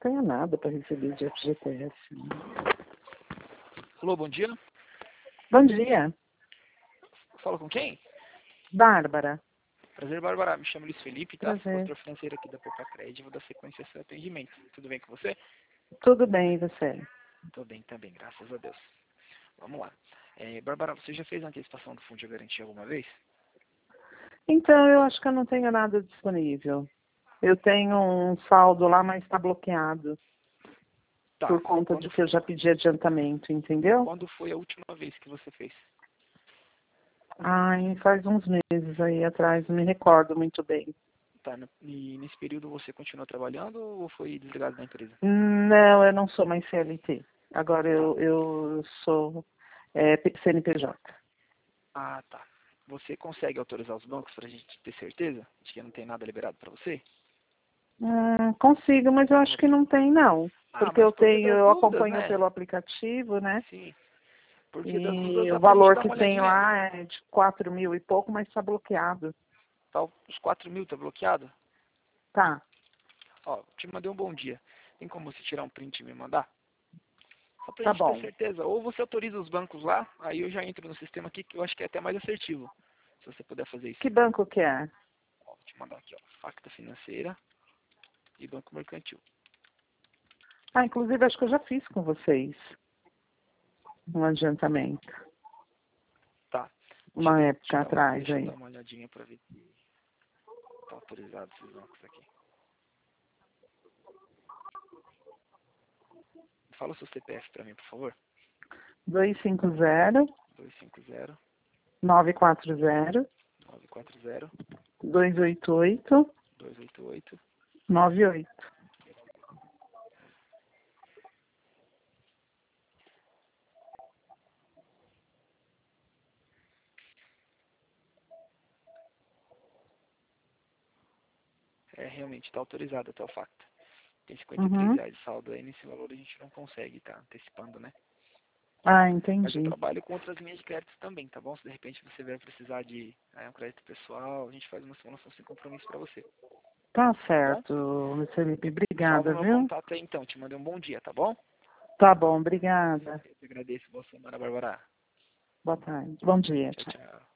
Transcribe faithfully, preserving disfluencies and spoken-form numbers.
tenho nada para receber de F G T S. Alô, bom dia. Bom dia. Fala com quem? Bárbara. Prazer, Bárbara. Me chamo Luiz Felipe, tá? Prazer. Consultor financeiro aqui da Poupa Crédito. Vou dar sequência ao seu atendimento. Tudo bem com você? Tudo bem, e você? Tô bem também, graças a Deus. Vamos lá. É, Bárbara, você já fez a antecipação do fundo de garantia alguma vez? Então, eu acho que eu não tenho nada disponível. Eu tenho um saldo lá, mas está bloqueado. Tá. Por conta Quando de que eu já pedi adiantamento, entendeu? Quando foi a última vez que você fez? Ai, faz uns meses aí atrás, não me recordo muito bem. Tá. E nesse período você continuou trabalhando ou foi desligado da empresa? Não, eu não sou mais C L T. Agora eu, eu sou é, C N P J. Ah, tá. Você consegue autorizar os bancos para a gente ter certeza de que não tem nada liberado para você? Hum, consigo, mas eu acho que não tem, não. Ah, Porque mas eu por via tenho, das eu dúvidas, acompanho né? pelo aplicativo, né? Sim. Por via das dúvidas E dá o pra gente valor dar que uma tem olhadinha. lá é de quatro mil e pouco, mas está bloqueado. Tá, os quatro mil tá bloqueado? Tá, Ó, te mandei um bom dia. Tem como você tirar um print e me mandar? Só pra tá gente ter bom. certeza. Ou você autoriza os bancos lá, aí eu já entro no sistema aqui, que eu acho que é até mais assertivo. Se você puder fazer isso. Que banco que é? Ó, vou te mandar aqui, ó. Facta Financeira e Banco Mercantil. Ah, inclusive acho que eu já fiz com vocês um adiantamento. Tá. Deixa Uma eu, te época dar, uma- atrás deixa eu aí. dar uma olhadinha pra ver se tá autorizado esses bancos aqui. Fala o seu C P F pra mim, por favor. dois cinco zero, dois cinco zero, nove quatro zero, nove quatro zero, dois oito oito, dois oito oito. nove oito. É, realmente está autorizado até o facto. Tem cinquenta e três Uhum. reais de saldo aí, nesse valor a gente não consegue, tá? Antecipando, né? Ah, Mas eu entendi. trabalho com outras linhas de crédito também, tá bom? Se de repente você vier precisar de é, um crédito pessoal, a gente faz uma simulação sem compromisso pra você, Tá tá bom? certo, Luiz Felipe. Salva Obrigada, meu viu? contato aí então, te mandei um bom dia, tá bom? Tá bom, obrigada. Eu te agradeço, boa semana, Bárbara. Boa tarde. Bom dia, Tchau, tchau. tchau.